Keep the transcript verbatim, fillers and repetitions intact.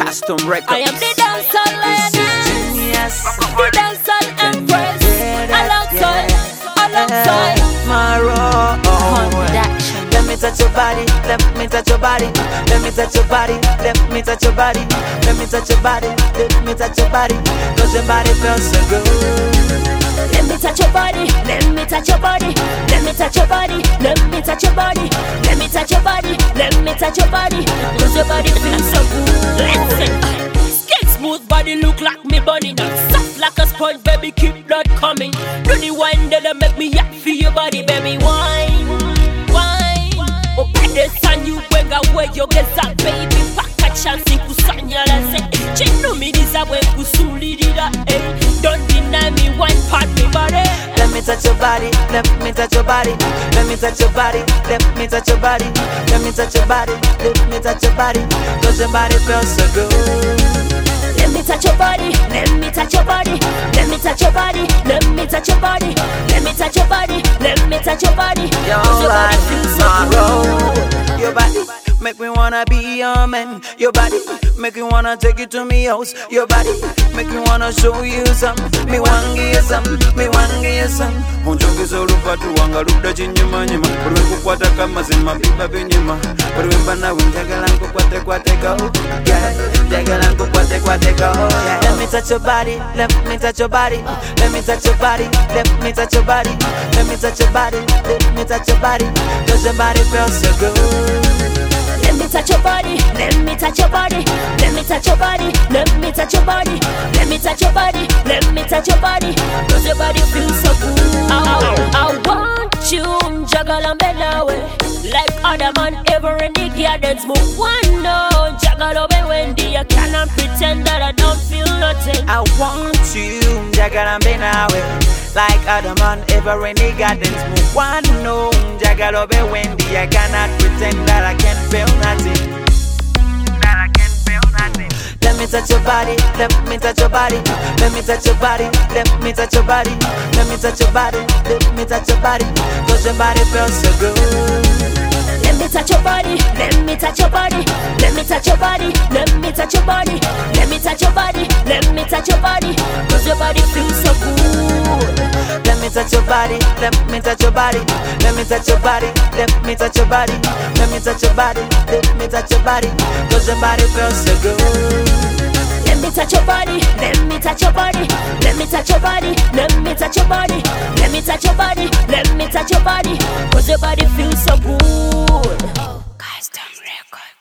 Custom Records. I am the dancehall lioness, the dancehall empress, alongside, alongside Maro. Let me touch your body, let me touch your body, let me touch your body, let me touch your body, let me touch your body, let me touch your body, cause your body feels so good. Let me touch your body, let me touch your body, let me touch your body, let me touch your body, let me touch your body, let me touch your body, cause your body feels so good. Listen, skin smooth body look like me bunny now, soft like a sponge, baby keep blood coming. Do the wine that make me hot for your body, baby wine, wine. Oh, better than you wega where you get that baby pack a chance kusanya la se. Chino me disa when kusuli dida eh. Don't deny me wine part me body. Let me touch your body, let me touch your body, let me touch your body, let me touch your body, let me touch your body, let me touch your body, cause your body feels so good. Let me touch your body, let me touch your body, let me touch your body, let me touch your body, let me touch your body, let me touch your body, cause your body feels so good. Your body make me wanna be your man. Your body make me wanna take you to me house. Your body make me wanna show you some. Me want give you some, me want give you some. Unjongeza olupatu wanga luda chinyuma nyuma. Olwe kukwata kama zima biba binyuma. Olwe mbana unjagala nkukwate kwate ka oh yeah. Jagala nkukwate kwate ka oh yeah. Let me touch your body, let me touch your body, let me touch your body, let me touch your body, let me touch your body, let me touch your body, cause your body feels so good. Let me touch your body, let me touch your body, let me touch your body, let me touch your body, let me touch your body, let me touch your body, cause your body feels so good. I, I want you, juggle and bend away, like other man ever in the gardens. Move one no, juggle and Wendy, I cannot pretend that I don't feel nothing. I want you, jagger and bend away, like other man ever in the gardens. Move one no, jagger and Wendy, I cannot pretend that I can't feel nothing. That I can't feel nothing. Let me touch your body, let me touch your body, let me touch your body, let me touch your body, let me touch your body, let me touch your body, cause your body feels so good. Let me touch your body, let me touch your body, let me touch your body, let me touch your body, let me touch your body, let me touch your body, cause your body feels so good. Let me touch your body, let me touch your body, let me touch your body, let me touch your body, let me touch your body, let me touch your body, cause your body feels so good. Let me touch your body, let me touch your body, let me touch your body, let me touch your body, let me touch your body, let me touch your body, cause your body feels so good. Custom Records.